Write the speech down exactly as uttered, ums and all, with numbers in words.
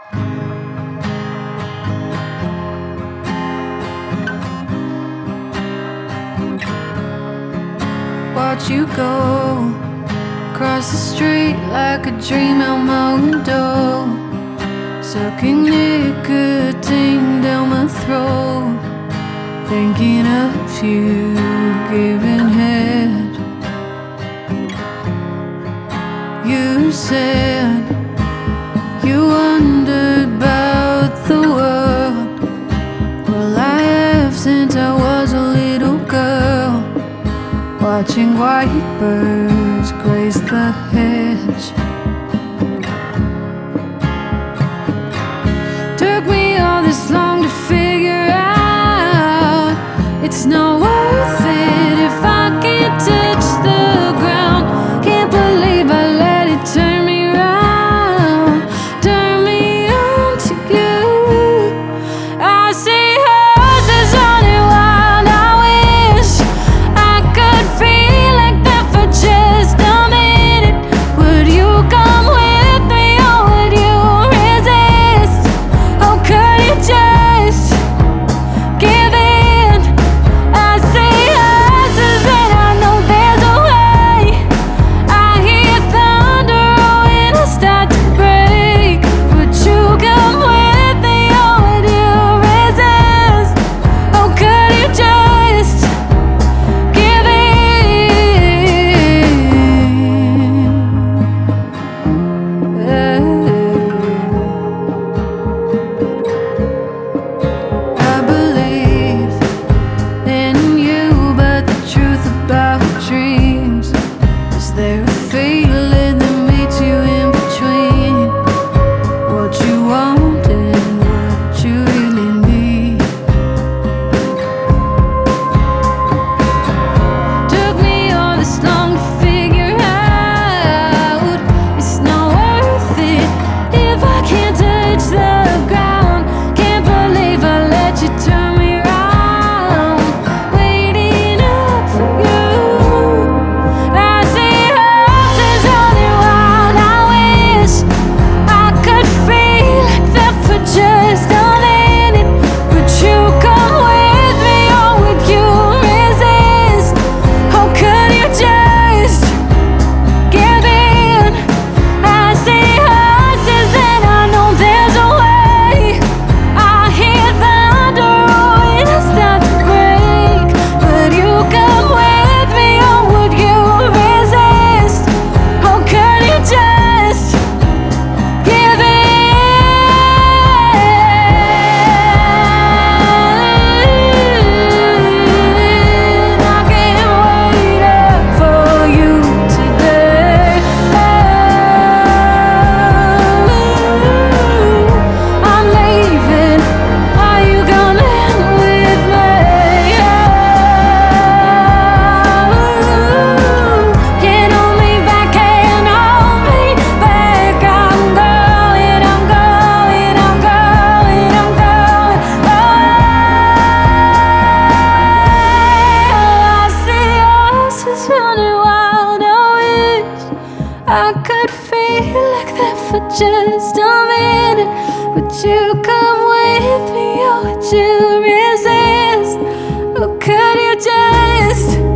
Watch you go across the street like a dream out my window, sucking nicotine down my throat, thinking of you giving head. You said you wondered about the world. Well, I have since I was a little girl, watching white birds graze the hedge. Took me all this long to figure out it's not worth it if I can't touch the ground. Can't believe I let it turn me round, turn me on to you. I see horses running wild. I wish I could feel like that for just a minute. Would you come with me or would you resist? Oh, could you just give in? I see horses and I know there's a way. I hear thunder when I start to break. Would you come with me or would you resist? Oh, could you just give in? I believe in you, but the truth about dreams is there a feeling that meets you in between what you want and what you really need? Took me all this long to figure out it's not worth it if I can't touch the ground. Can't believe I let you turn me round, waiting up for you. I see horses running wild. I wish I could feel like that for just a minute. Would you come with me or would you resist? Oh, could you just give in? I see horses and I know there's a way. I hear thunder when I start to break. Would you come with me or would you resist? Oh, could you just give in? I can't wait up for you today. I'm leaving. Are you coming with me? Can't hold me back, can't hold me back. I'm going, I'm going, I'm going, I'm going. Oh, I see horses running wild. I wish I could feel like that for just a minute. Would you come with me or would you resist? Or could you just